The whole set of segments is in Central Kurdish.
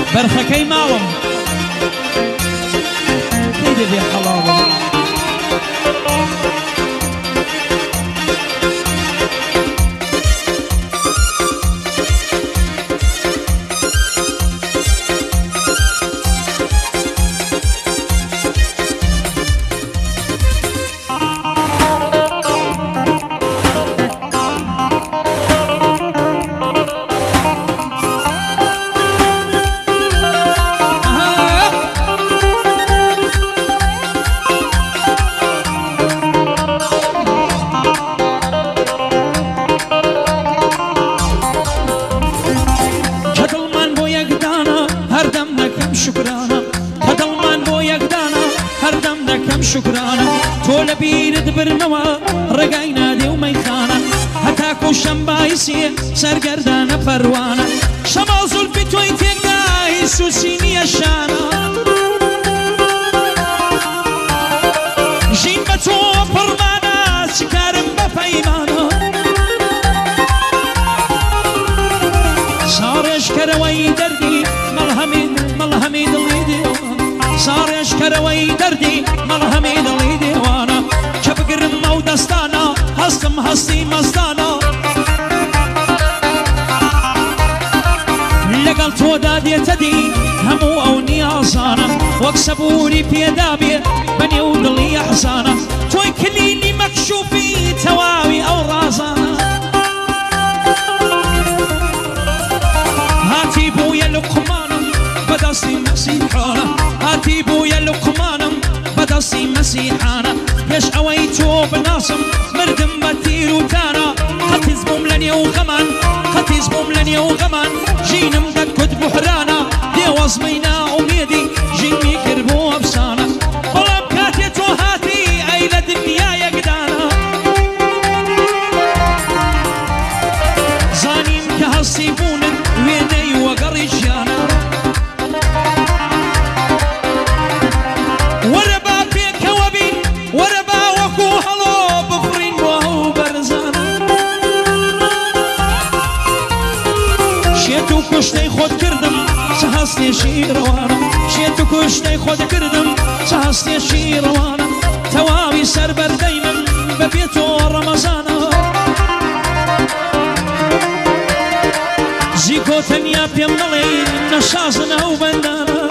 برخەکەی ماوەم کەی دەبێ حەڵاڵم شكرانا تول بيرد برنوا رقاينا دي وميخانا هتاكو شمبايسي سرقردانا فروانا شمازل بتوي تيقاي سوسيني الشانا جين بتو فرمانا سكارم بفايمانا صارش كروي دردي ملهمي دليدي صارش كروي دردي ملهمي دلي ديوانا كبقر مو دستانا هستم هستي مستانا لقل تودا ديتدي همو او نيازانا واكسبوني بيدابي بني ودلي احزانا توي كليني مكشوفي تواوي او رازانا هاتي بويا لقمانا بدستي مسيحانا هاتي بويا لقمانا بدستي مسيحانا يش اويتو بناصم مردم بتير وتانا خطيزبوم لني وغمان خطيزبوم لني وغمان جينم دكت بحرانا دي وزمينا وميدي جيني كربو افسانا والله بكاتيتو هاتي ايلا الدنيا يقدانا زانيم كهالصيبون ويني وقريجانا كشتي خود كردم شهستي شيروانا شيتو كشتي خود كردم شهستي شيروانا تواوي سربر دايما ببيتو رمضانا زيكو تنيا بيملي نشازنا وبندانا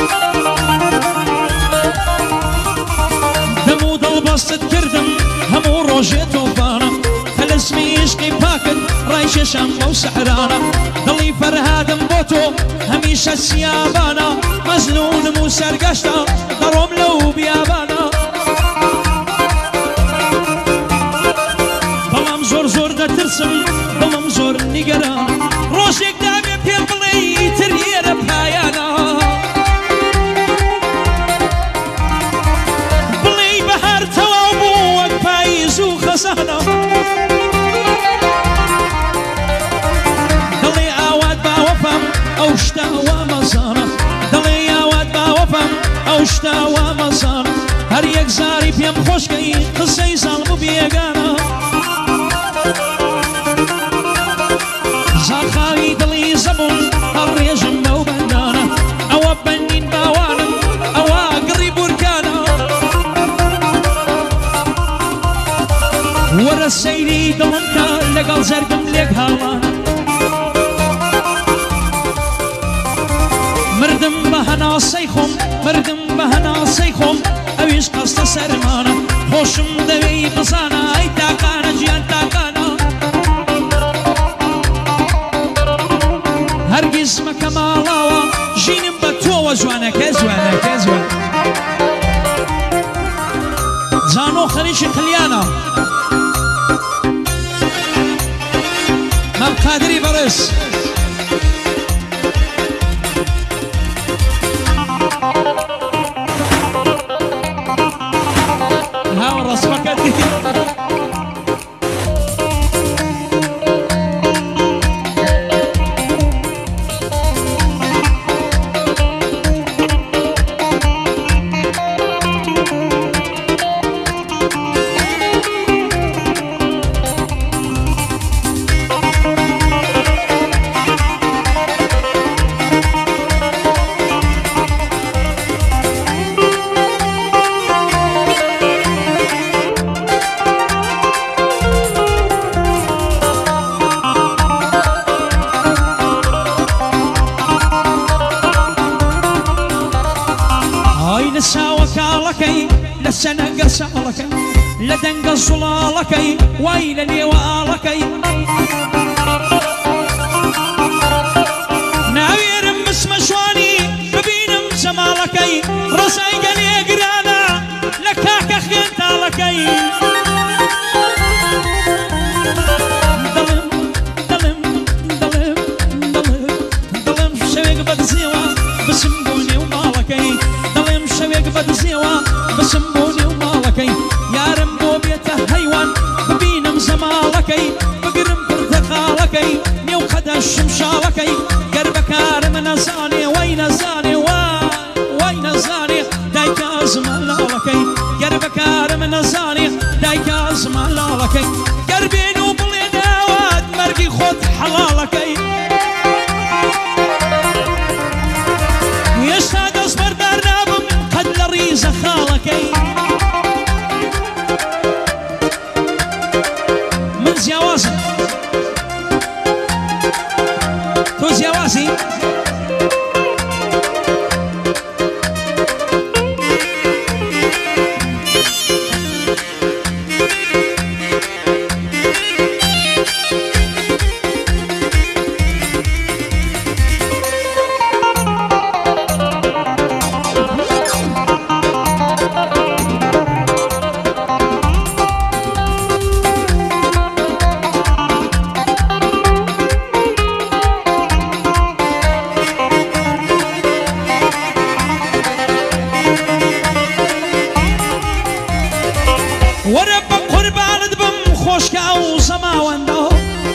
دمو دلبست كردم همو روجيتو بانا هالاسمي عشقي باكد رايش شمبا وسحرانا ضلي فرهادم بوتو هميشه سيابانا مزنون مو سرقشتا ضروم لو بيابانا بلام زور زور دا ترسم بلام زور نقرانا روشك دامي بيقلي ترير بهايانا بلي بهار توابوك بايز وخزانا اوشتا ومزانا دلي اواد با وفم اوشتا ومزانا هر یک زاری پیم خوش گئی قصه ظلم بیگانا زاخاوی دلی زبون هر ریجم نو بندانا او بنین باوانم او قريب بركانا ورا السيدي دلنكا لقل زرقم لك هالانا مردم بهنا سيخم مردم بهنا سيخم اويش قصد سرمانا خوشم دوي بزانا اي تاقانا جيان تاقانا هرگز مكمالاوا جينم بتو وزوانا كزوانا كزوانا زانو خريش خليانا مام قادري برس سنقر سالكي لدنق الصلالكي ويل لي والكي ناوير مسمشواني ببينم زمالكي رساي قلي قرانا لكاك خينتالكي ظلم شويق بدزيوا بسمبوني ومالكي ظلم شويق بدزيوا بسمبوني ومالكي يا رمبو بيته هيوان ببينم زمالكي بقرم برتقالكي نيو خدا الشمشالكي قربك من زاني وين زاني وين زاني دايك ازمالكي قربك من زاني دايك ازمالكي قربين وبلينا واد مرقي خد حلالكي يشتاق اصبر برنامج قد لريز خالكي من زيوازي تو زيوازي ورب قربان دبم خوشك او زماوندو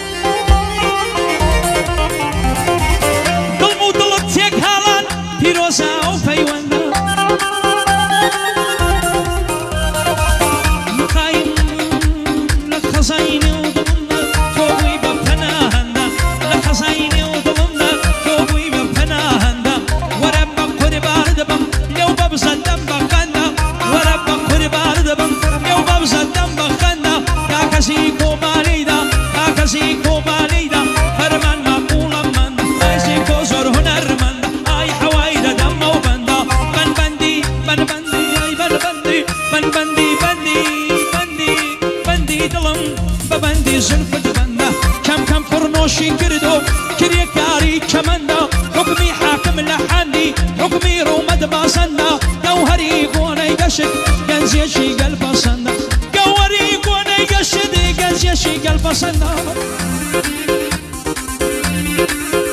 دلمو دلت تيك هالان بيروزا او فيوندو مقايم لخزايني وضمنا كوبوي ببناهندا لخزايني وضمنا كوبوي ببناهندا ورب قربان دبم لو ببزا دم بغندا ورب قربان دبم زدم بخنا كاكسيكو باليدا كاكسيكو باليدا هرمن مقولا من كاكسيكو زور هنر من اي حوايدا دم وبندا من بندي من بندي اي من بندي من بندي بندي بندي بندي دلم ببندي زلفت بندا كم قرنوشي كردو كريكاري كمندا حكمي حاكم لحني حكمي رومد باسندا جوهري قوني قشك كنزي شي قلب صندا يشدي قلب صندا